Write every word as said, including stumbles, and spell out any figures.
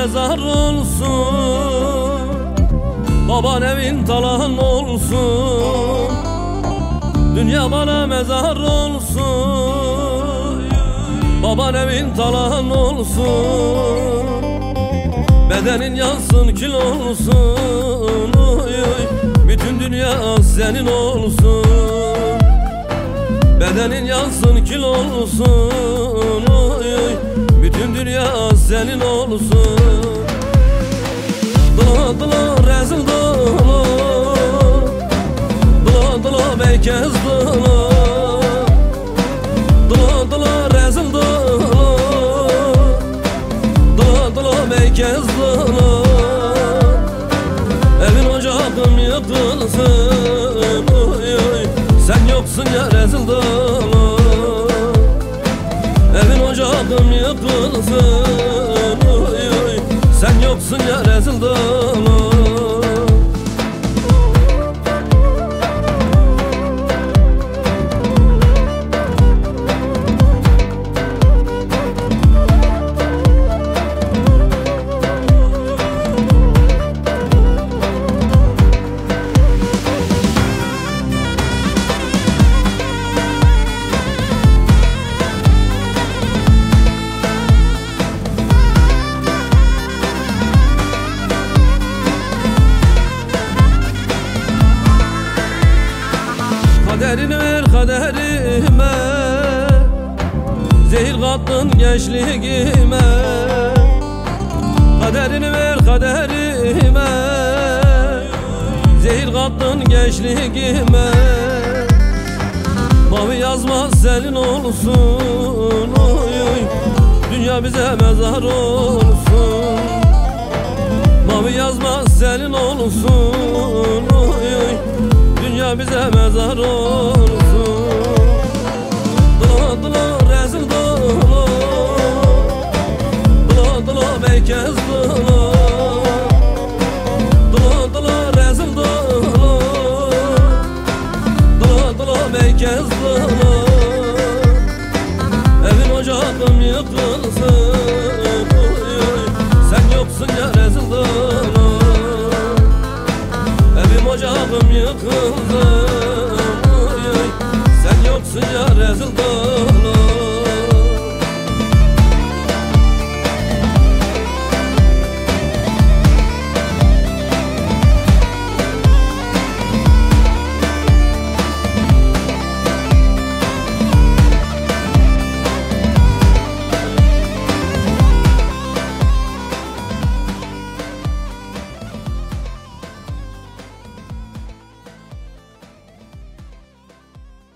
mezar olsun, baban evin talan olsun. Dünya bana mezar olsun, baban evin talan olsun. Bedenin yansın kül olsun, bütün dünya senin olsun. Bedenin yansın kül olsun, bütün dünya senin olsun. Dolu dolu rezil dolu, dolu dolu beykez dolu, dolu dolu rezil dolu, dolu dolu beykez dolu. Evin ocağım yıkılsın, sen yoksun ya rezil dolu. Evin ocağım yıkılsın, sen yoksun ya rezil dolu. Kaderini ver kaderime, zehir kattın gençliğime. Kaderini ver kaderime, zehir kattın gençliğime. Mavi yazma senin olsun, oy, dünya bize mezar olsun. Mavi yazma senin olsun, oy, dünya bize mezar olsun. Dolu dolu rezil dolu, dolu dolu beykez dolu, dolu dolu rezil dolu, dolu dolu beykez dolu. Evin ocağım yıkılsın, sen yoksun ya rezil dolu. Evim ocağım yıkıldı, sen yoksun ya rezil dolu.